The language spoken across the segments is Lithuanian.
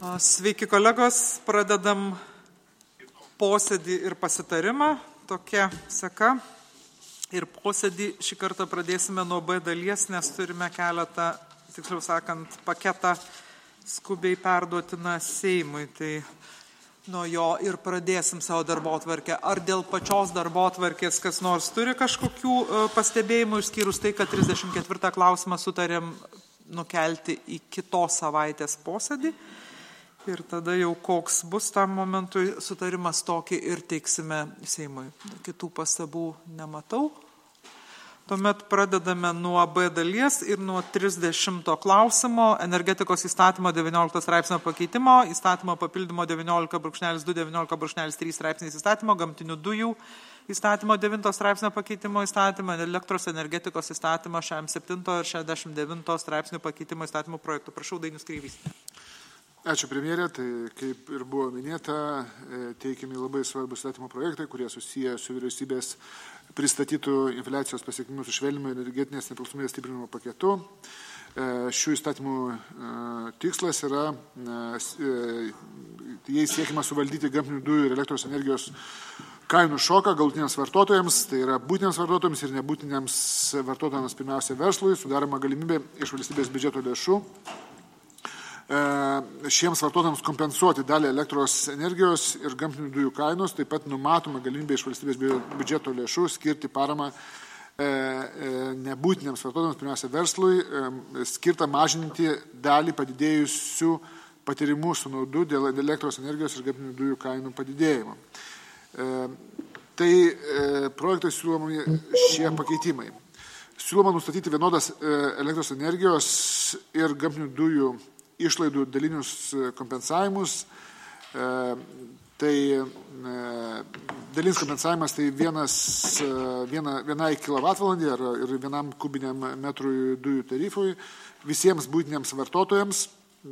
Sveiki kolegos, pradedam posėdį ir pasitarimą, tokia seka. Ir posėdį šį kartą pradėsime nuo B dalies, nes turime keletą, tiksliau sakant, paketą skubiai perduotiną Seimui. Tai nuo jo ir pradėsim savo darbotvarkę. Ar dėl pačios darbotvarkės kas nors turi kažkokių pastebėjimų, išskyrus tai, kad 34 klausimą sutarėm nukelti į kitos savaitės posėdį. Ir tada jau koks bus tam momentui sutarimas tokį ir teiksime Seimui. Kitų pastabų nematau. Tuomet pradedame nuo B dalies ir nuo 30 klausimo energetikos įstatymo 19 straipsnio pakeitimo, įstatymo papildymo 19.2, 19.3 straipsniais įstatymo, gamtinių dujų įstatymo 9 straipsnio pakeitimo įstatymo, elektros energetikos įstatymo 67 ir 69 straipsnių pakeitimo įstatymų projektų. Prašau, Dainius Kreivys. Ačiū premjerė, tai kaip ir buvo minėta, teikiami labai svarbus įstatymo projektai, kurie susiję su vyriausybės pristatytų infliacijos pasiekimų sušvelnimo energetinės nepriklausomybės stiprinimo paketu. Šių įstatymų tikslas yra, jais siekima suvaldyti gamtinių dujų ir elektros energijos kainų šoką galutiniams vartotojams, tai yra būtiniams vartotojams ir nebūtiniams vartotojams, pirmiausia verslui, sudaroma galimybė iš valstybės biudžeto lėšų šiems vartotojams kompensuoti dalį elektros energijos ir gamtinių dujų kainos, taip pat numatoma galimybė iš valstybės biudžeto lėšų skirti paramą nebūtiniams vartotojams, pirmiausia verslui, skirtą mažinti dalį padidėjusių patirimų sąnaudų dėl elektros energijos ir gamtinių dujų kainų padidėjimo. Tai projektai siūlomi šie pakeitimai. Siūloma nustatyti vienodas elektros energijos ir gamtinių dujų išlaidų dalinius kompensavimus. Tai dalinis kompensavimas tai vienai kilovatvalandį ir vienam kubiniam metrui dujų tarifui visiems būtiniams vartotojams.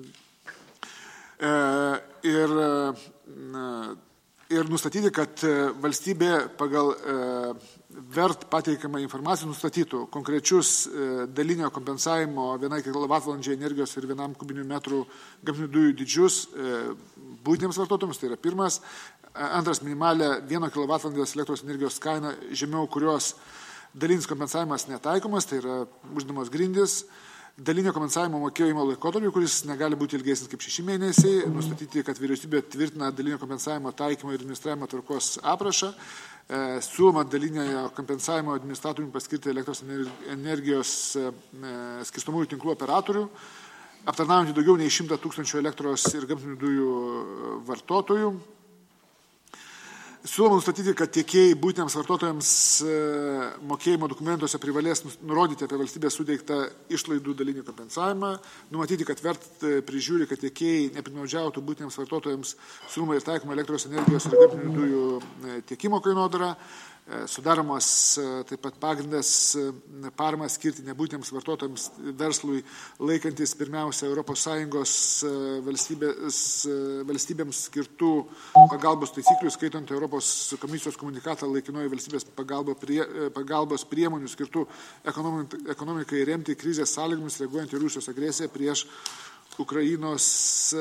Ir nustatyti, kad valstybė pagal VERT pateikiamą informaciją nustatytų konkrečius dalinio kompensavimo vienai kilovatvalandžiai energijos ir vienam kubinių metrų gamtinių dujų dydžius būtiniams vartotojams, tai yra pirmas. Antras, minimalę 1 kilovatvalandės elektros energijos kainą, žemiau kurios dalinis kompensavimas netaikomas, tai yra uždamos grindys. Dalinio kompensavimo mokėjimo laikotarpį, kuris negali būti ilgesnis kaip 6 mėnesiai, nustatyti, kad vyriausybė tvirtina dalinio kompensavimo taikymo ir administravimo tvarkos aprašą, siūloma dalinio kompensavimo administratoriumi paskirti elektros energijos skirstomųjų tinklų operatorių, aptarnaujantį daugiau nei 100 000 elektros ir gamtinių dujų vartotojų. Siūloma nustatyti, kad tiekėjai būtiniams vartotojams mokėjimo dokumentuose privalės nurodyti apie valstybės suteiktą išlaidų dalinį kompensavimą, numatyti, kad VERT prižiūri, kad tiekėjai nepiktnaudžiautų būtiniams vartotojams siūloma ir taikoma elektros energijos ir gamtinių dujų tiekimo kainodara, sudaromas taip pat pagrindas paramą skirti nebūtiniams vartotojams verslui laikantis pirmiausia ES valstybėms skirtų pagalbos taisyklių, skaitant Europos komisijos komunikatą laikinoji valstybės pagalbos priemonių skirtų ekonomikai remti krizės sąlygomis reaguojant į Rusijos agresiją prieš Ukrainos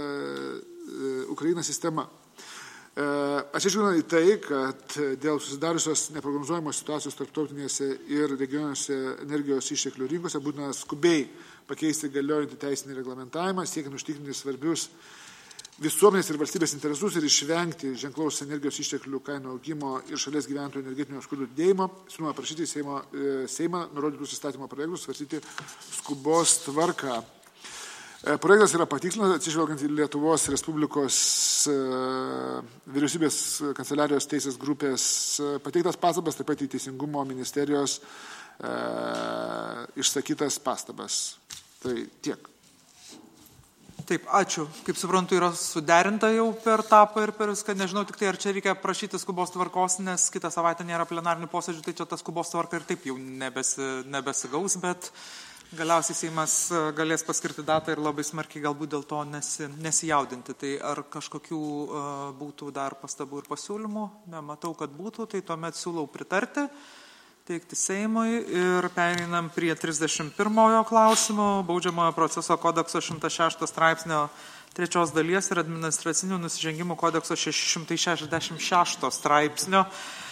sistemą. Atsižvelgiant į tai, kad dėl susidariusios neprognozuojamos situacijos tarptautinėse ir regioninėse energijos išteklių rinkose būtina skubiai pakeisti galiojantį teisinį reglamentavimą, siekiant užtikrinti svarbius visuomenės ir valstybės interesus ir išvengti ženklaus energijos išteklių kainų augimo ir šalies gyventojų energetinio skurdo didėjimo, siūloma prašyti Seimą nurodytus įstatymo projektus svarstyti skubos tvarka. Projektas yra patikslinas, atsižvelgiant į Lietuvos Respublikos vyriausybės kanceliarijos teisės grupės pateiktas pastabas, taip pat į Teisingumo ministerijos išsakytas pastabas. Tai tiek. Taip, ačiū. Kaip suprantu, yra suderinta jau per tapą ir per viską. Nežinau tik tai, ar čia reikia prašyti skubos tvarkos, nes kitą savaitę nėra plenarinių posėdžių, tai čia ta skubos tvarka ir taip jau nebesigaus, bet galiausiai Seimas galės paskirti datą ir labai smarkiai galbūt dėl to nesijaudinti. Tai ar kažkokių būtų dar pastabų ir pasiūlymų? Nematau, kad būtų, tai tuomet siūlau pritarti. teikti Seimui ir pereinam prie 31 klausimo, baudžiamojo proceso kodekso 106 straipsnio 3 dalies ir administracinių nusižengimų kodekso 666 straipsnio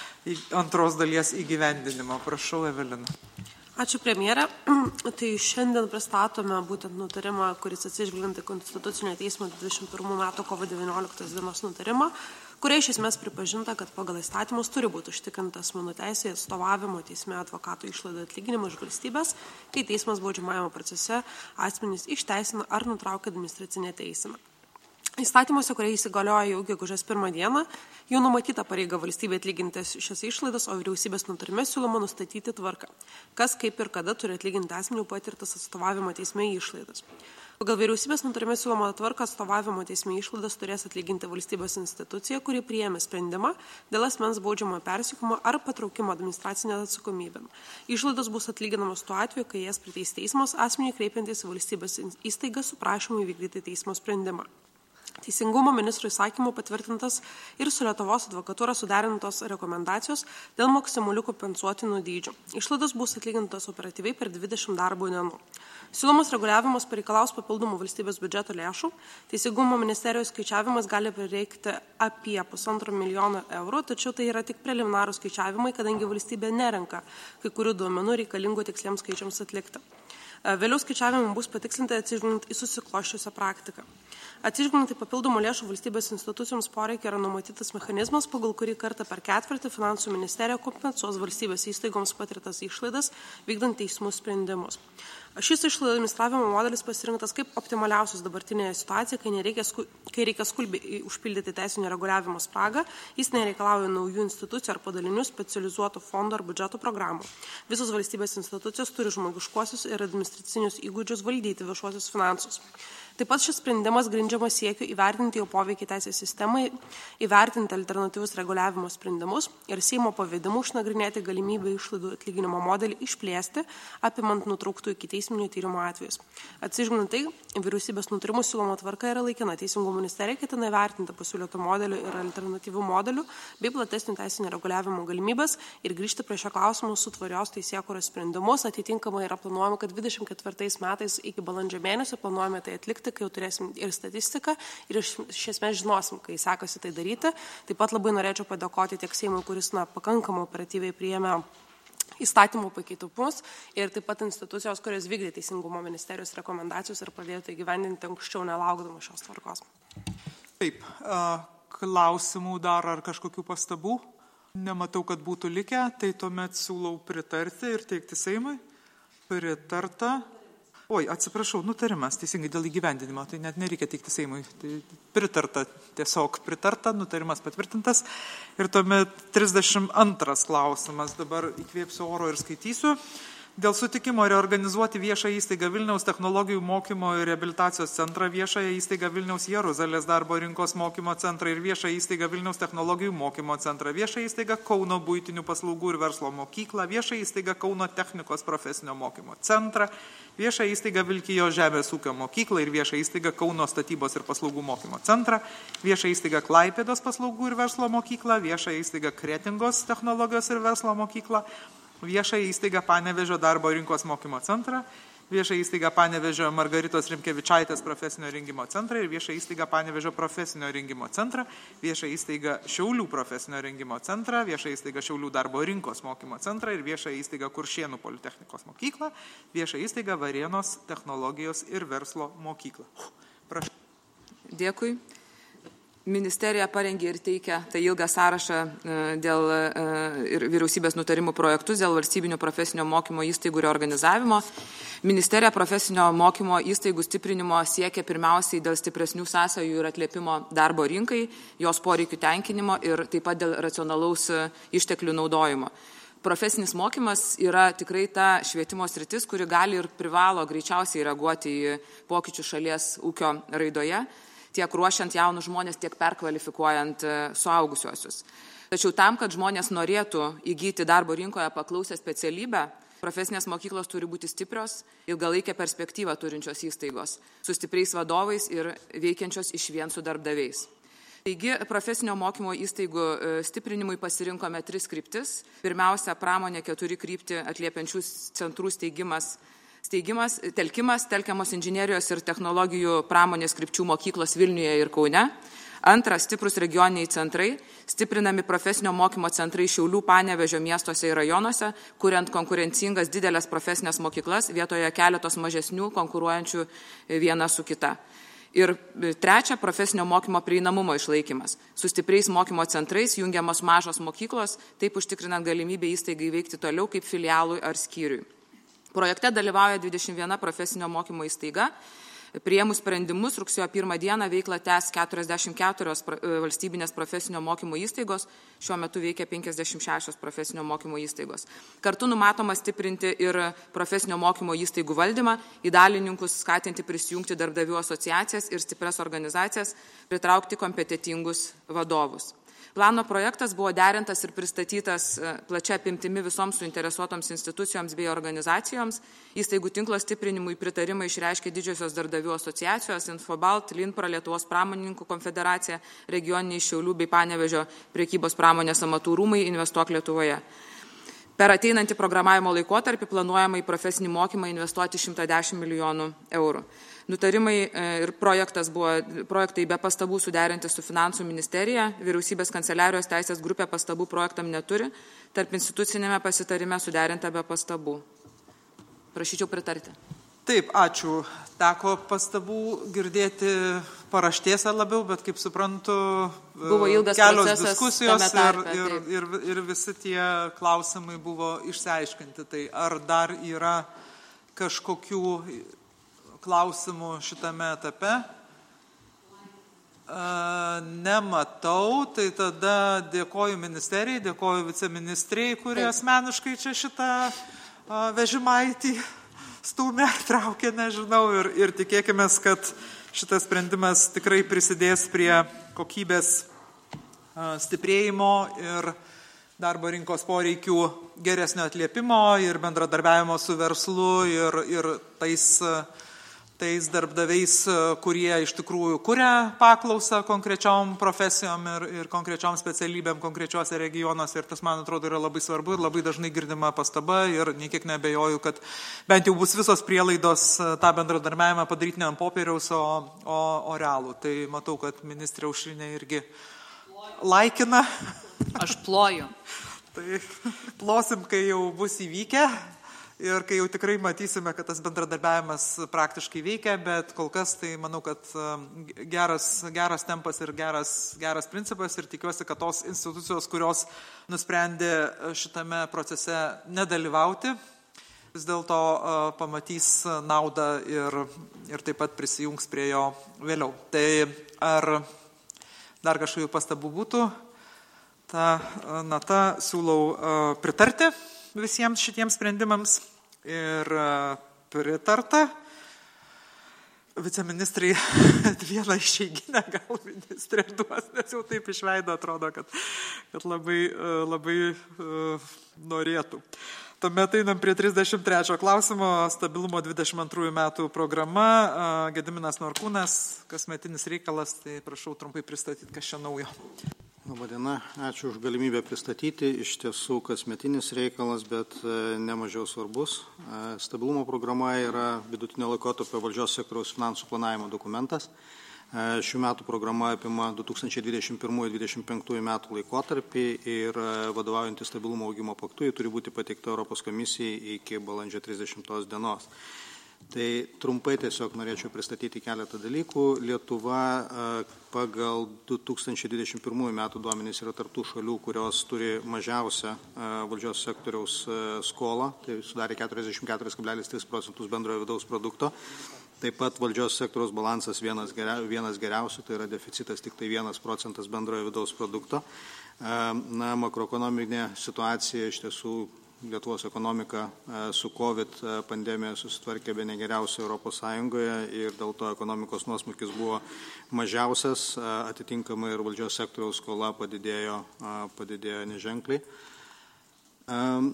2 dalies įgyvendinimo. Prašau, Evelina. Ačiū, premjerė. Tai šiandien pristatome būtent nutarimą, kuris atsižvelgiant į Konstitucinio teismo 21 metų kovo 19 dienos nutarimą, kuria iš esmės pripažinta, kad pagal įstatymus turi būti užtikrinta asmenų teisė į atstovavimo teisme advokato išlaidų atlyginimą iš valstybės, kai teismas baudžiamajame procese asmenys išteisina ar nutraukia administracinę teiseną. Įstatymuose, kurie įsigalioja jau gegužės 1 dieną, jau numatyta pareiga valstybė atlyginti šias išlaidas, o vyriausybės nutarime siūloma nustatyti tvarką, kas, kaip ir kada turi atlyginti asmenių patirtas atstovavimo teisme išlaidas. Pagal vyriausybės nutarime siūloma tvarka atstovavimo teisme išlaidas turės atlyginti valstybės institucija, kuri priėmė sprendimą dėl asmens baudžiamo persekiojimo ar patraukimo administracinę atsakomybę. Išlaidos bus atlyginamos tuo atveju, kai jas priteis teismas asmeniui kreipiantis į valstybės įstaigą su prašymu įvykdyti teismo sprendimą. Teisingumo ministro įsakymu patvirtintas ir su Lietuvos advokatūra suderintos rekomendacijos dėl maksimalių kompensuotinų dydžių. Išlaidos bus atlygintos operatyviai per 20 darbo dienų. Siūlomas reguliavimas pareikalaus papildomų valstybės biudžeto lėšų. Teisingumo ministerijos skaičiavimas gali prireikti apie 1,5 milijono eurų, tačiau tai yra tik preliminarūs skaičiavimai, kadangi valstybė nerenka kai kurių duomenų reikalingų tiksliems skaičiams atlikti. Vėliau skaičiavimai bus patikslinti atsižvelgiant į susikloščiusią praktiką. Atsižvelgiant į papildomų lėšų valstybės institucijoms poreikį yra numatytas mechanizmas, pagal kurį kartą per ketvirtį Finansų ministerija kompensuos valstybės įstaigoms patirtas išlaidas, vykdant teismų sprendimus. Šis išlaidų administravimo modelis pasirinktas kaip optimaliausias dabartinėje situacijoje, kai reikia skubiai užpildyti teisinio reguliavimo spragą, jis nereikalauja naujų institucijų ar padalinių specializuotų fondų ar biudžeto programų. Visos valstybės institucijos turi žmogiškuosius ir administracinius įgūdžius valdyti viešuosius finansus. Taip pat šis sprendimas grindžiamas siekiu įvertinti jau poveikį teisės sistemai, įvertinti alternatyvius reguliavimo sprendimus ir Seimo pavedimu išnagrinėti galimybę išlaidų atlyginimo modelį išplėsti, apimant nutrauktų ikiteisminio tyrimo atvejus. Atsižvelgiant tai, vyriausybės nutarimų siūloma tvarka yra laikina. Teisingumo ministerija ketina įvertinti pasiūlytų modelių ir alternatyvių modelių bei platesnių teisinio reguliavimo galimybės ir grįžti prie šio klausimo su tvarios teisėkūros sprendimus. Atitinkamai yra planuojama, kad 24 metais iki balandžio mėnesio planuojame tai atlikti, kai jau turėsim ir statistiką ir iš esmės žinosim, kai sekasi tai daryti. Taip pat labai norėčiau padėkoti tiek Seimui, kuris pakankamai operatyviai priėmė įstatymų pakeitimus ir taip pat institucijos, kurios vykdė Teisingumo ministerijos rekomendacijos ir pradėjo tai gyvendinti anksčiau nelaukdama šios tvarkos. Taip, klausimų dar ar kažkokių pastabų? Nematau, kad būtų likę, tai tuomet siūlau pritarti ir teikti Seimui. Pritarta. Oi, atsiprašau, nutarimas, teisingai, dėl įgyvendinimo, tai net nereikia teikti Seimui. Tai pritarta, tiesiog pritarta, nutarimas patvirtintas. Ir tuomet 32 klausimas, dabar įkvėpsiu oro ir skaitysiu. Dėl sutikimo reorganizuoti viešą įstaigą Vilniaus technologijų mokymo ir reabilitacijos centrą, viešąją įstaigą Vilniaus Jeruzalės darbo rinkos mokymo centrą ir viešą įstaigą Vilniaus technologijų mokymo centrą, viešą įstaigą Kauno buitinių paslaugų ir verslo mokyklą, viešą įstaigą Kauno technikos profesinio mokymo centrą, viešą įstaigą Vilkijos žemės ūkio mokyklą ir viešą įstaigą Kauno statybos ir paslaugų mokymo centrą, viešą įstaigą Klaipėdos paslaugų ir verslo mokyklą, viešą įstaigą Kretingos technologijos ir verslo mokyklą, viešą įstaigą Panevėžio darbo rinkos mokymo centrą, viešą įstaigą Panevėžio Margaritos Rimkevičaitės profesinio rengimo centrą ir viešą įstaigą Panevėžio profesinio rengimo centrą, viešą įstaigą Šiaulių profesinio rengimo centrą, viešą įstaigą Šiaulių darbo rinkos mokymo centrą ir viešą įstaigą Kuršėnų politechnikos mokyklą, viešą įstaigą Varėnos technologijos ir verslo mokyklą. Prašau. Dėkui. Ministerija parengė ir teikia tai ilgą sąrašą dėl ir vyriausybės nutarimų projektus dėl valstybinio profesinio mokymo įstaigų reorganizavimo. Ministerija profesinio mokymo įstaigų stiprinimo siekia pirmiausiai dėl stipresnių sąsajų ir atliepimo darbo rinkai, jos poreikių tenkinimo ir taip pat dėl racionalaus išteklių naudojimo. Profesinis mokymas yra tikrai ta švietimo sritis, kuri gali ir privalo greičiausiai reaguoti į pokyčių šalies ūkio raidoje, tiek ruošiant jaunus žmonės, tiek perkvalifikuojant suaugusiuosius. Tačiau tam, kad žmonės norėtų įgyti darbo rinkoje paklausę specialybę, profesinės mokyklos turi būti stiprios, ilgalaikę perspektyvą turinčios įstaigos, su stipriais vadovais ir veikiančios išvien su darbdaviais. Taigi, profesinio mokymo įstaigų stiprinimui pasirinkome 3 kryptis. Pirmiausia, pramonė 4 kryptį atliepiančių centrų steigimas telkiamos inžinerijos ir technologijų pramonės krypčių mokyklos Vilniuje ir Kaune. Antra, stiprus regioniniai centrai, stiprinami profesinio mokymo centrai Šiaulių, Panevėžio miestuose ir rajonuose, kuriant konkurencingas didelės profesinės mokyklas vietoje keletos mažesnių, konkuruojančių viena su kita. Ir trečia, profesinio mokymo prieinamumo išlaikymas. Su stipriais mokymo centrais jungiamos mažos mokyklos, taip užtikrinant galimybę įstaigai veikti toliau kaip filialui ar skyriui. Projekte dalyvauja 21 profesinio mokymo įstaiga. Priėmus sprendimus rugsėjo 1 dieną veiklą tęs 44 valstybinės profesinio mokymo įstaigos, šiuo metu veikia 56 profesinio mokymo įstaigos. Kartu numatoma stiprinti ir profesinio mokymo įstaigų valdymą, įdalininkus skatinti prisijungti darbdavių asociacijas ir stipres organizacijas, pritraukti kompetitingus vadovus. Plano projektas buvo derintas ir pristatytas plačia apimtimi visoms suinteresuotoms institucijoms bei organizacijoms. Įstaigų tinklo stiprinimui pritarimą išreiškė didžiosios darbdavių asociacijos, Infobalt, Linpra, Lietuvos pramonininkų konfederacija, regioniniai Šiaulių bei Panevėžio prekybos pramonės amatų rūmai, Investuok Lietuvoje. Per ateinantį programavimo laikotarpį planuojama į profesinį mokymą investuoti 110 milijonų eurų. Nutarimai ir projektai be pastabų suderinti su Finansų ministerija, Vyriausybės kanceliarijos teisės grupė pastabų projektam neturi, tarp institucinėme pasitarime suderinta be pastabų. Prašyčiau pritarti. Taip, ačiū. Teko pastabų girdėti paraštėse labiau, bet kaip suprantu, buvo ilgas kelios diskusijos tarpe, ir visi tie klausimai buvo išsiaiškinti. Tai ar dar yra kažkokių klausimų šitame etape? Nematau, tai tada dėkoju ministerijai, dėkoju viceministrei, kurie asmeniškai čia šitą vežimaitį stūmė, traukė, nežinau, ir tikėkime, kad šitas sprendimas tikrai prisidės prie kokybės stiprėjimo ir darbo rinkos poreikių geresnio atliepimo ir bendradarbiavimo su verslu ir tais darbdaviais, kurie iš tikrųjų kuria paklausą konkrečiom profesijom ir konkrečiom specialybėm konkrečiuose regionuose. Ir tas, man atrodo, yra labai svarbu ir labai dažnai girdima pastaba ir niekiek neabejoju, kad bent jau bus visos prielaidos tą bendradarbiavimą padaryti ne ant popieriaus, o realų. Tai matau, kad ministrė Aušrinė irgi laikina. Aš ploju. Tai plosim, kai jau bus įvykę. Ir kai jau tikrai matysime, kad tas bendradarbiavimas praktiškai veikia, bet kol kas tai manau, kad geras tempas ir geras principas ir tikiuosi, kad tos institucijos, kurios nusprendė šitame procese nedalyvauti, vis dėlto pamatys naudą ir taip pat prisijungs prie jo vėliau. Tai ar dar kažkokių pastabų būtų? Ta nata siūlau pritarti visiems šitiems sprendimams ir pritarta. Viceministrai vieną išeiginę gal ministrė duos, nes jau taip iš veido atrodo, kad labai norėtų. Tuomet einam prie 33 klausimo, stabilumo 22 metų programa, Gediminas Norkūnas, kasmetinis reikalas, tai prašau trumpai pristatyti, kas čia naujo. Labadiena, ačiū už galimybę pristatyti. Iš tiesų kasmetinis reikalas, bet nemažiau svarbus. Stabilumo programa yra vidutinio laikotarpio valdžios sektoriaus finansų planavimo dokumentas. Šių metų programa apima 2021-2025 metų laikotarpį ir vadovaujantį stabilumo augimo paktu, jį turi būti pateikta Europos komisijai iki balandžio 30 dienos. Tai trumpai tiesiog norėčiau pristatyti keletą dalykų. Lietuva pagal 2021 metų duomenys yra tarptų šalių, kurios turi mažiausią valdžios sektoriaus skolą, tai sudarė 44,3% bendrojo vidaus produkto. Taip pat valdžios sektoriaus balansas vienas geriausių, tai yra deficitas tik tai 1% bendrojo vidaus produkto. Makroekonominė situacija iš tiesų Lietuvos ekonomika su COVID pandemija susitvarkė bene geriausia Europos Sąjungoje ir dėl to ekonomikos nuosmukis buvo mažiausias, atitinkamai ir valdžios sektoriaus skola padidėjo neženkliai.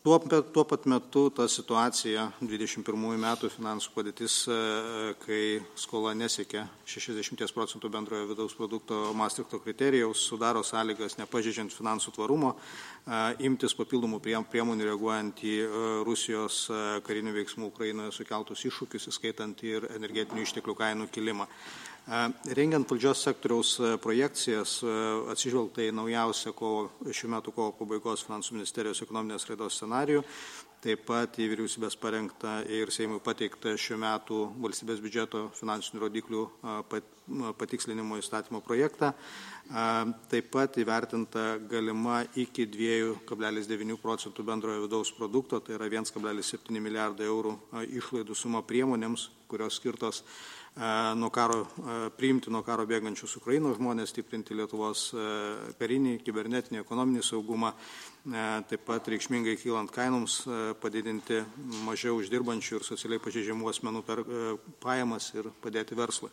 Tuo pat metu ta situacija 21 metų finansų padėtis, kai skola nesiekia 60% bendrojo vidaus produkto Maastrichto kriterijaus, sudaro sąlygas, nepažeidžiant finansų tvarumo, imtis papildomų priemonių reaguojant į Rusijos karinių veiksmų Ukrainoje sukeltus iššūkius, įskaitant ir energetinių išteklių kainų kilimą. Rengiant valdžios sektoriaus projekcijas, atsižvelgta į naujausią šių metų kovo pabaigos finansų ministerijos ekonominės raidos scenarijų, taip pat į vyriausybės parengtą ir Seimui pateiktą šių metų valstybės biudžeto finansinių rodiklių patikslinimo įstatymo projektą, taip pat įvertinta galima iki 2,9% bendrojo vidaus produkto, tai yra 1,7 milijardų eurų išlaidų suma priemonėms, kurios skirtos priimti nuo karo bėgančius Ukrainos žmonės, stiprinti Lietuvos karinį, kibernetinį, ekonominį saugumą, taip pat reikšmingai kylant kainoms, padidinti mažiau uždirbančių ir socialiai pažeidžiamų asmenų per pajamas ir padėti verslui.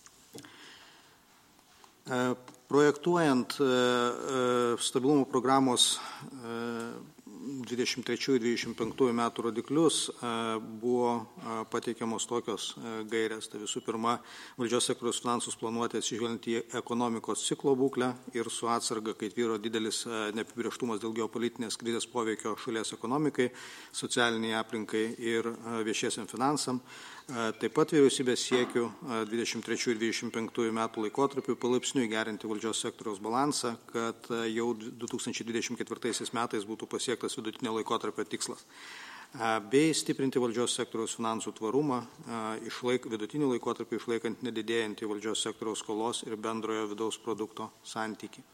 Projektuojant stabilumo programos 23-25 metų rodiklius buvo pateikiamos tokios gairės. Tai visų pirma, valdžios sektoriaus finansus planuoti atsižvelgiant į ekonomikos ciklo būklę ir su atsarga, kai tvyro didelis neapibrėžtumas dėl geopolitinės krizės poveikio šalies ekonomikai, socialiniai aplinkai ir viešiesiam finansam. Taip pat vyriausybės siekių 23 ir 25 metų laikotarpiu palaipsniui gerinti valdžios sektoriaus balansą, kad jau 2024 metais būtų pasiektas vidutinio laikotarpio tikslas, bei stiprinti valdžios sektoriaus finansų tvarumą, vidutinį laikotarpį išlaikant nedidėjantį valdžios sektoriaus skolos ir bendrojo vidaus produkto santykį.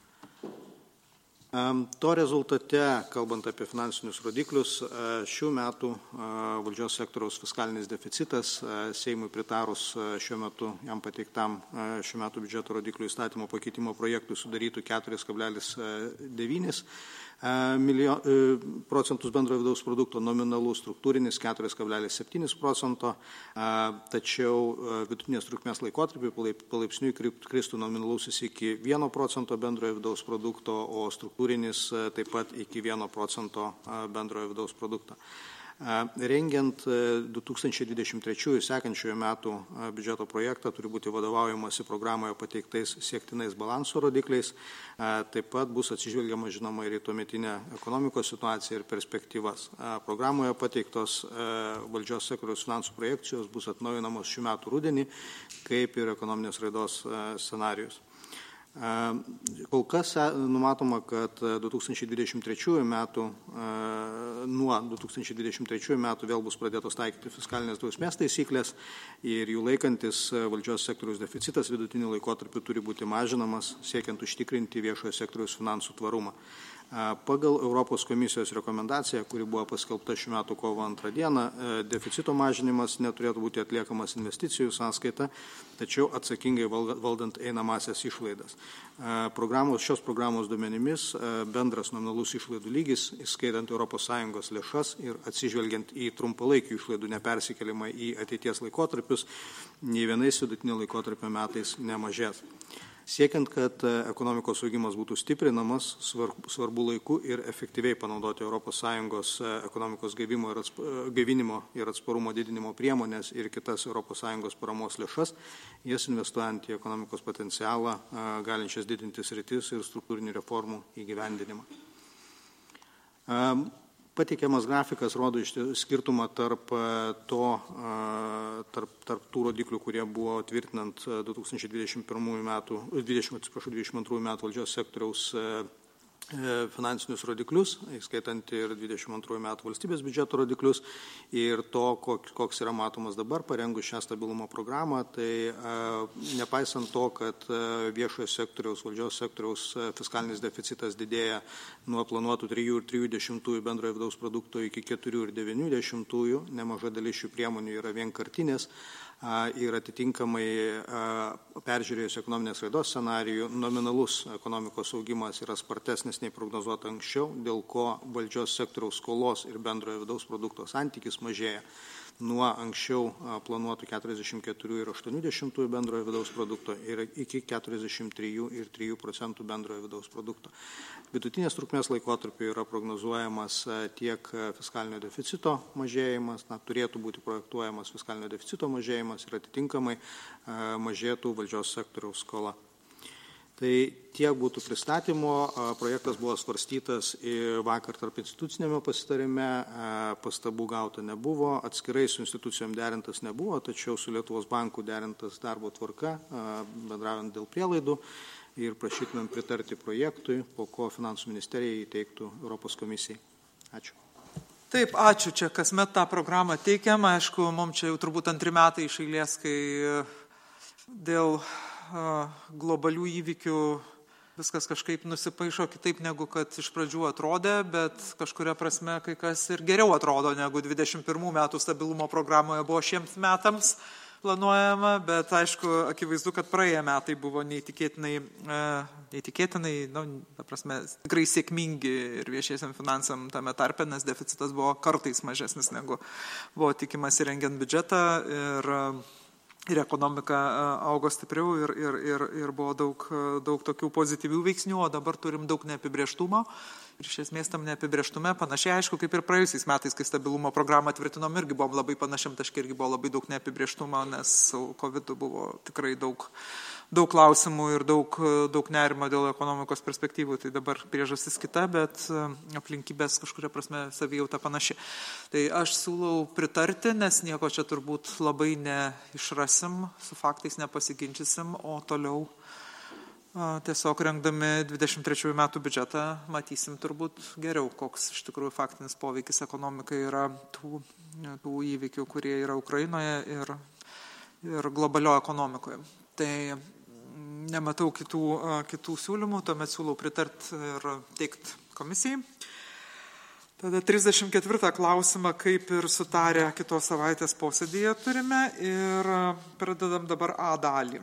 To rezultate, kalbant apie finansinius rodiklius, šių metų valdžios sektoriaus fiskalinis deficitas Seimui pritarus šiuo metu jam pateiktam šių metų biudžeto rodiklių įstatymo pakeitimo projektui sudarytų 4,9 procentus bendrojo vidaus produkto, nominalų struktūrinis 4,7%, tačiau vidutinės trukmės laikotarpiu palaipsniui kristų nominalusis iki 1% bendrojo vidaus produkto, o struktūrinis taip pat iki 1% bendrojo vidaus produkto. Rengiant 2023 sekančiojo metų biudžeto projektą turi būti vadovaujamasi programoje pateiktais siektinais balanso rodikliais. Taip pat bus atsižvelgiama žinoma ir į tuometinę ekonomikos situaciją ir perspektyvas. Programoje pateiktos valdžios sektoriaus finansų projekcijos bus atnaujinamos šių metų rudenį, kaip ir ekonominės raidos scenarijus. Kol kas numatoma, kad 2023 metų, nuo 2023 metų vėl bus pradėtos taikyti fiskalinės drausmės taisyklės ir jų laikantis valdžios sektoriaus deficitas vidutiniu laikotarpiu turi būti mažinamas, siekiant užtikrinti viešojo sektoriaus finansų tvarumą. Pagal Europos komisijos rekomendaciją, kuri buvo paskelbta šių metų kovo 2 dieną, deficito mažinimas neturėtų būti atliekamas investicijų sąskaita, tačiau atsakingai valdant einamasias išlaidas. Šios programos duomenimis bendras nominalus išlaidų lygis, įskaitant ES lėšas ir atsižvelgiant į trumpalaikių išlaidų nepersikelimą į ateities laikotarpius, nei vienais vidutinio laikotarpio metais nemažės. Siekiant, kad ekonomikos augimas būtų stiprinamas, svarbu laiku ir efektyviai panaudoti ES ekonomikos gaivinimo ir atsparumo didinimo priemonės ir kitas ES paramos lėšas, jas investuojant į ekonomikos potencialą, galinčias didinti sritis ir struktūrinių reformų įgyvendinimą. Pateikiamas grafikas rodo skirtumą tarp tų rodiklių, kurie buvo tvirtinant 2022 metų valdžios sektoriaus finansinius rodiklius, įskaitant ir 22 metų valstybės biudžeto rodiklius, ir to, koks yra matomas dabar parengus šią stabilumo programą, tai nepaisant to, kad viešojo sektoriaus, valdžios sektoriaus fiskalinis deficitas didėja nuo planuotų 3,3 bendrojo vidaus produkto iki 4,9, nemaža dalis šių priemonių yra vienkartinės, ir atitinkamai peržiūrėjus ekonominės raidos scenarijų, nominalus ekonomikos augimas yra spartesnis nei prognozuota anksčiau, dėl ko valdžios sektoriaus skolos ir bendrojo vidaus produkto santykis mažėja. nuo anksčiau planuotų 44,8 bendrojo vidaus produkto ir iki 43,3% bendrojo vidaus produkto. Vidutinės trukmės laikotarpiu yra prognozuojamas tiek fiskalinio deficito mažėjimas, turėtų būti projektuojamas fiskalinio deficito mažėjimas ir atitinkamai mažėtų valdžios sektoriaus skola. Tai tiek būtų pristatymo, projektas buvo svarstytas vakar tarp institucinėme pasitarime, pastabų gauta nebuvo, atskirai su institucijom derintas nebuvo, tačiau su Lietuvos banku derintas darbo tvarka, bendraujant dėl prielaidų ir prašytumėm pritarti projektui, po ko Finansų ministerija įteiktų Europos komisijai. Ačiū. Taip, ačiū. Čia kasmet tą programą teikiam. Aišku, mums čia jau turbūt 2 metai iš eilės, kai dėl globalių įvykių viskas kažkaip nusipaišo kitaip, negu kad iš pradžių atrodė, bet kažkuria prasme kai kas ir geriau atrodo, negu 21 metų stabilumo programoje buvo šiems metams planuojama, bet aišku, akivaizdu, kad praėję metai buvo neįtikėtinai, ta prasme, tikrai sėkmingi ir viešiesiam finansam tame tarpe, nes deficitas buvo kartais mažesnis, negu buvo tikimasi rengiant biudžetą ir ekonomika augo stipriau ir buvo daug tokių pozityvių veiksnių, o dabar turim daug neapibrėžtumo. Ir iš esmės tam neapibrėžtume panašiai, aišku, kaip ir praėjusiais metais, kai stabilumo programą tvirtinom, irgi buvom labai panašiam taške, irgi buvo labai daug neapibrėžtumo, nes su COVID buvo tikrai daug klausimų ir daug nerimo dėl ekonomikos perspektyvų. Tai dabar priežastis kita, bet aplinkybės kažkuria prasme savijauta panaši. Tai aš siūlau pritarti, nes nieko čia turbūt labai neišrasim, su faktais nepasiginčysim, o toliau tiesiog rengdami 23 metų biudžetą matysim turbūt geriau, koks iš tikrųjų faktinis poveikis ekonomikai yra tų įvykių, kurie yra Ukrainoje ir globalioje ekonomikoje. Tai nematau kitų siūlymų, tuomet siūlau pritart ir teikt komisijai. Tada 34 klausimą, kaip ir sutarę kitos savaitės posėdėje turime ir pradedam dabar A dalį.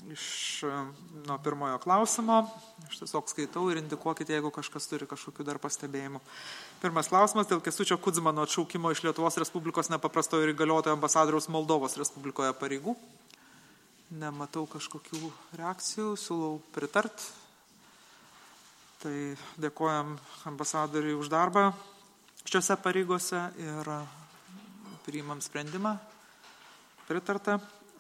Nuo pirmojo klausimo, aš tiesiog skaitau ir indikuokite, jeigu kažkas turi kažkokių dar pastebėjimų. Pirmas klausimas dėl Kęstučio Kudzmano atšaukimo iš Lietuvos Respublikos nepaprastojo ir įgaliotojo ambasadoriaus Moldovos Respublikoje pareigų. Nematau kažkokių reakcijų, siūlau pritart. Tai dėkojam ambasadoriui už darbą šiuose pareigose ir priimam sprendimą. Pritarta.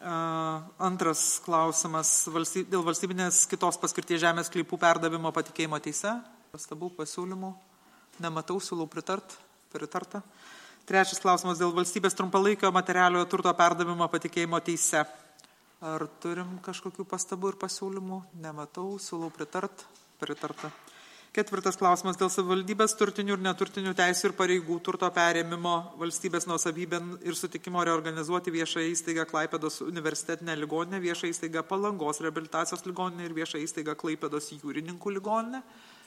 Antras klausimas dėl valstybinės kitos paskirties žemės sklypų perdavimo patikėjimo teise. Pastabų pasiūlymų. Nematau, siūlau pritarta. Trečias klausimas dėl valstybės trumpalaikio materialiojo turto perdavimo patikėjimo teise. Ar turim kažkokių pastabų ir pasiūlymų? Nematau, siūlau pritarta. Ketvirtas klausimas dėl savivaldybės turtinių ir neturtinių teisių ir pareigų turto perėmimo valstybės nuosavybėn ir sutikimo reorganizuoti viešąją įstaigą Klaipėdos universitetinę ligoninę, viešąją įstaigą Palangos reabilitacijos ligoninę ir viešąją įstaigą Klaipėdos jūrininkų ligoninę.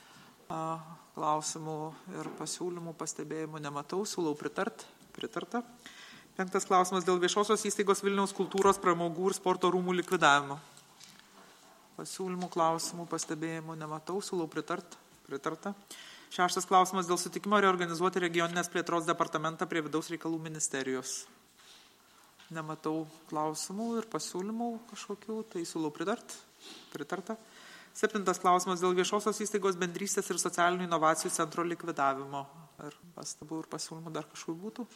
Klausimų ir pasiūlymų, pastebėjimų nematau, siūlau pritarta. Penktas klausimas dėl viešosios įstaigos Vilniaus kultūros, pramogų ir sporto rūmų likvidavimo. Pasiūlymų, klausimų, pastebėjimų nematau, siūlau pritarta. Šeštas klausimas dėl sutikimo reorganizuoti regioninės plėtros departamentą prie vidaus reikalų ministerijos. Nematau klausimų ir pasiūlymų kažkokių, tai siūlau pritarta. Septintas klausimas dėl viešosios įstaigos bendrystės ir socialinių inovacijų centro likvidavimo. Ar pastabų ir pasiūlymų dar kažkokių būtų?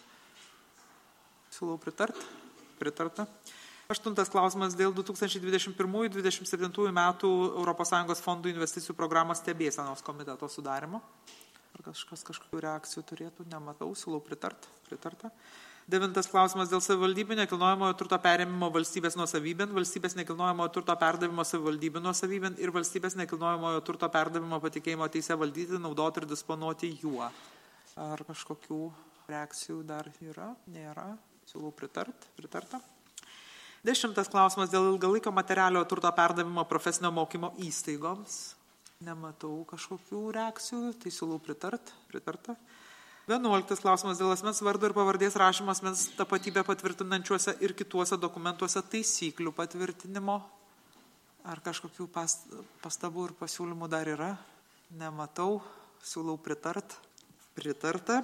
Siūlau pritarta. Aštuntas klausimas dėl 2021-2027 metų ES fondų investicijų programos stebėsenos komiteto sudarimo. Ar kažkokių reakcijų turėtų? Nematau, siūlau pritarta. Devintas klausimas dėl savivaldybių nekilnojamojo turto perėmimo valstybės nuosavybėn, valstybės nekilnojamojo turto perdavimo savivaldybių nuosavybėn ir valstybės nekilnojamojo turto perdavimo patikėjimo teise valdyti, naudoti ir disponuoti juo. Ar kažkokių reakcijų dar yra? Nėra. Siūlau pritarta. 10 klausimas dėl ilgalaikio materialio turto perdavimo profesinio mokymo įstaigoms. Nematau kažkokių reakcijų, tai siūlau pritarta. 11 klausimas dėl asmens vardo ir pavardės rašymo asmens tapatybę patvirtinančiuose ir kituose dokumentuose taisyklių patvirtinimo. Ar kažkokių pastabų ir pasiūlymų dar yra? Nematau, siūlau pritarta.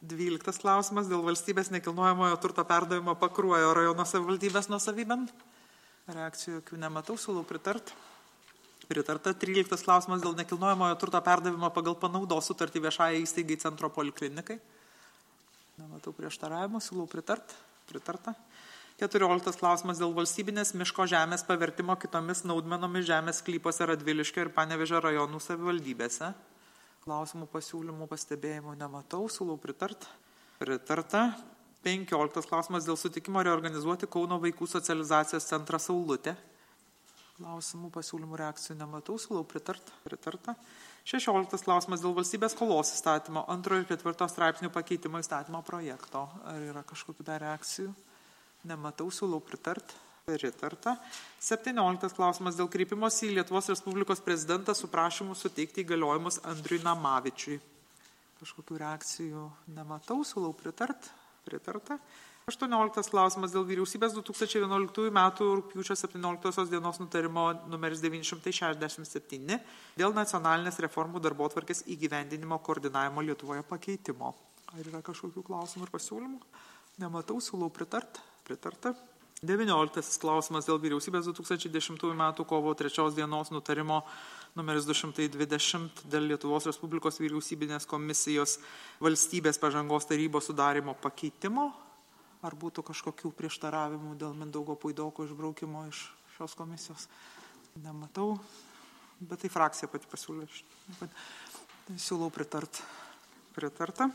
12 klausimas dėl valstybės nekilnojamojo turto perdavimo Pakruojo rajono savivaldybės nuosavybėn. Reakcijų jokių nematau, siūlau pritart. Pritarta. 13 klausimas dėl nekilnojamojo turto perdavimo pagal panaudos sutartį viešąjai įstaigai Centro poliklinikai. Nematau prieštaravimo, siūlau pritart. Pritarta. 14 klausimas dėl valstybinės miško žemės pavertimo kitomis naudmenomis žemės sklypose Radviliškio ir Panevėžio rajonų savivaldybėse. Klausimų, pasiūlymų, pastebėjimų nematau, siūlau pritart. Pritarta. 15 klausimas dėl sutikimo reorganizuoti Kauno vaikų socializacijos centrą Saulutė. Klausimų, pasiūlymų, reakcijų nematau, siūlau pritart. Pritarta. 16 klausimas dėl valstybės skolos įstatymo 2 ir 4 straipsnių pakeitimo įstatymo projekto. Ar yra kažkokių dar reakcijų? Nematau, siūlau pritart. Pritarta. 17 klausimas dėl kreipimosi į Lietuvos Respublikos prezidentą su prašymu suteikti įgaliojimus Andriui Namavičiui. Kažkokių reakcijų nematau, siūlau pritart. Pritarta. 18 klausimas dėl vyriausybės 2011 m. rugpjūčio 17 dienos nutarimo numeris 967 dėl nacionalinės reformų darbotvarkės įgyvendinimo koordinavimo Lietuvoje pakeitimo. Ar yra kažkokių klausimų ir pasiūlymų? Nematau, siūlau pritart. Pritarta. 19 klausimas dėl vyriausybės 2010 m. kovo 3 dienos nutarimo numeris 220 dėl Lietuvos Respublikos vyriausybinės komisijos valstybės pažangos tarybos sudarimo pakeitimo. Ar būtų kažkokių prieštaravimų dėl Mindaugo Puidoko išbraukimo iš šios komisijos? Nematau, bet tai frakcija pati pasiūlė. Siūlau pritart. Pritarta.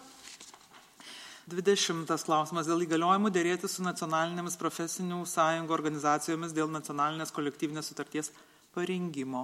20 klausimas dėl įgaliojimų dėrėti su nacionalinėmis profesinių sąjungų organizacijomis dėl nacionalinės kolektyvinės sutarties parengimo.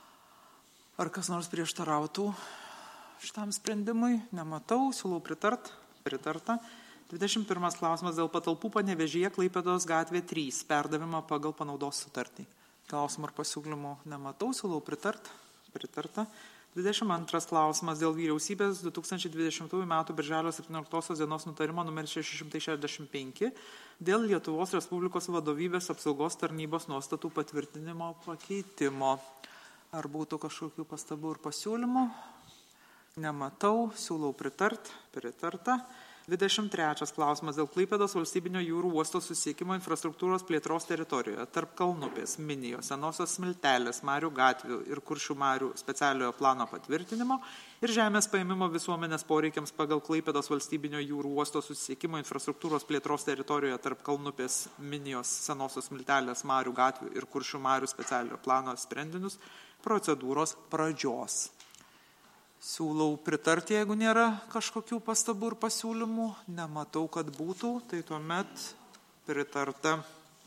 Ar kas nors prieštarautų šitam sprendimui? Nematau, siūlau pritart. Pritarta. 21 klausimas dėl patalpų Panevėžyje Klaipėdos gatvė 3 perdavimo pagal panaudos sutartį. Klausimų ir pasiūlymų nematau, siūlau pritart. Pritarta. 22 klausimas dėl vyriausybės 2020 m. birželio 17 dienos nutarimo numeris 665 dėl Lietuvos Respublikos vadovybės apsaugos tarnybos nuostatų patvirtinimo pakeitimo. Ar būtų kažkokių pastabų ir pasiūlymų? Nematau, siūlau pritart. Pritarta. 23 klausimas dėl Klaipėdos valstybinio jūrų uosto susisiekimo infrastruktūros plėtros teritorijoje tarp Kalnupės, Minijos, Senosios Smiltelės, Marių gatvių ir Kuršių marių specialiojo plano patvirtinimo ir žemės paėmimo visuomenės poreikiams pagal Klaipėdos valstybinio jūrų uosto susisiekimo infrastruktūros plėtros teritorijoje tarp Kalnupės, Minijos, Senosios Smiltelės, Marių gatvių ir Kuršių marių specialiojo plano sprendinius procedūros pradžios. Siūlau pritarti, jeigu nėra kažkokių pastabų ir pasiūlymų. Nematau, kad būtų. Tai tuomet pritarta.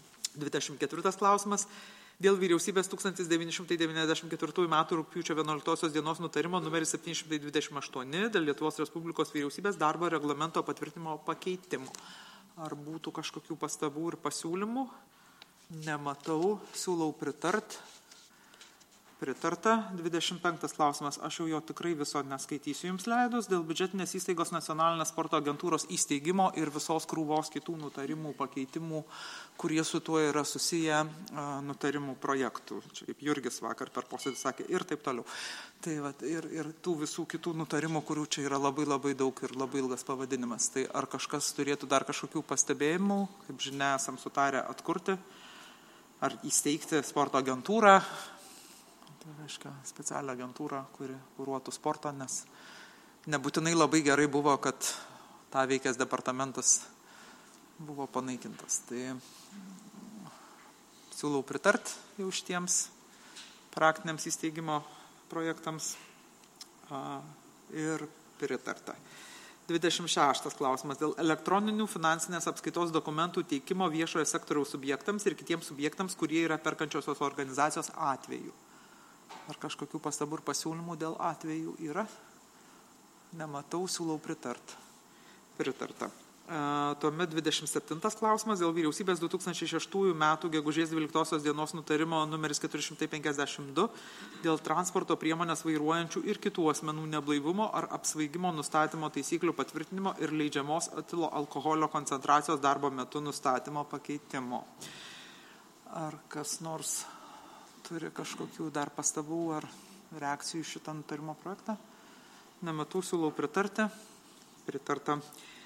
24 klausimas. Dėl vyriausybės 1994 m. rugpjūčio 11 dienos nutarimo numeris 728 dėl Lietuvos Respublikos vyriausybės darbo reglamento patvirtinimo pakeitimų. Ar būtų kažkokių pastabų ir pasiūlymų? Nematau. Siūlau pritart. Pritarta. 25 klausimas. Aš jau jo tikrai viso neskaitysiu jums leidus. Dėl biudžetinės įstaigos nacionalinės sporto agentūros įsteigimo ir visos krūvos kitų nutarimų pakeitimų, kurie su tuo yra susiję nutarimų projektų. Čia kaip Jurgis vakar per posėdį sakė ir taip toliau. Tai vat, ir tų visų kitų nutarimų, kurių čia yra labai labai daug ir labai ilgas pavadinimas. Tai ar kažkas turėtų dar kažkokių pastebėjimų, kaip žinia, esam sutarę atkurti, ar įsteigti sporto agentūrą. Tai reiškia specialią agentūrą, kuri kuruotų sportą, nes nebūtinai labai gerai buvo, kad tą veikęs departamentas buvo panaikintas. Tai siūlau pritart jau šitiems praktiniams įsteigimo projektams ir pritarta. 26 klausimas dėl elektroninių finansinės apskaitos dokumentų teikimo viešojo sektoriaus subjektams ir kitiems subjektams, kurie yra perkančiosios organizacijos atveju. Ar kažkokių pastabų ir pasiūlymų dėl atvejų yra? Nematau, siūlau pritart. Pritarta. Tuomet 27 klausimas dėl vyriausybės 2006 m. gegužės 12 dienos nutarimo numeris 452 dėl transporto priemonės vairuojančių ir kitų asmenų neblaivumo ar apsvaigimo nustatymo taisyklių patvirtinimo ir leidžiamos etilo alkoholio koncentracijos darbo metu nustatymo pakeitimo. Ar kas nors turi kažkokių dar pastabų ar reakcijų šitą nutarimo projektą? Nematau, siūlau pritarti. Pritarta.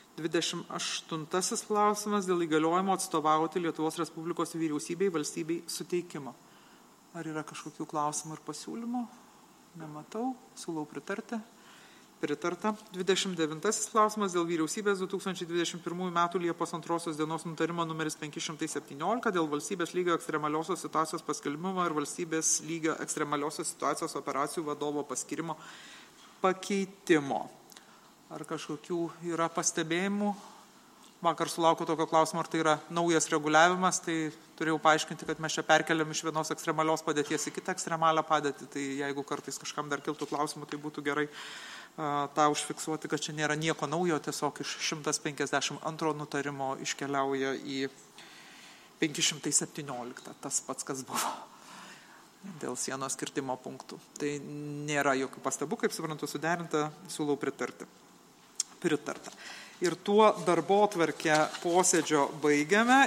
28 klausimas dėl įgaliojimo atstovauti Lietuvos Respublikos vyriausybei valstybei suteikimo. Ar yra kažkokių klausimų ir pasiūlymų? Nematau. Siūlau pritarti. Pritarta. 29 klausimas dėl vyriausybės 2021 m. Liepos 2 dienos nutarimo numeris 517 dėl valstybės lygio ekstremaliosios situacijos paskelbimo ir valstybės lygio ekstremaliosios situacijos operacijų vadovo paskirimo pakeitimo. Ar kažkokių yra pastebėjimų? Vakar sulaukiau tokio klausimo, ar tai yra naujas reguliavimas, tai turėjau paaiškinti, kad mes čia perkeliam iš vienos ekstremalios padėties į kitą ekstremalią padėtį, tai jeigu kartais kažkam dar kiltų klausimų, tai būtų gerai tą užfiksuoti, kad čia nėra nieko naujo, tiesiog iš 152 nutarimo iškeliauja į 517, tas pats, kas buvo dėl sienos kirtimo punktų. Tai nėra jokių pastabų, kaip suprantu, suderinta, siūlau pritarti. Pritarta. Ir tuo darbotvarkę posėdžio baigiame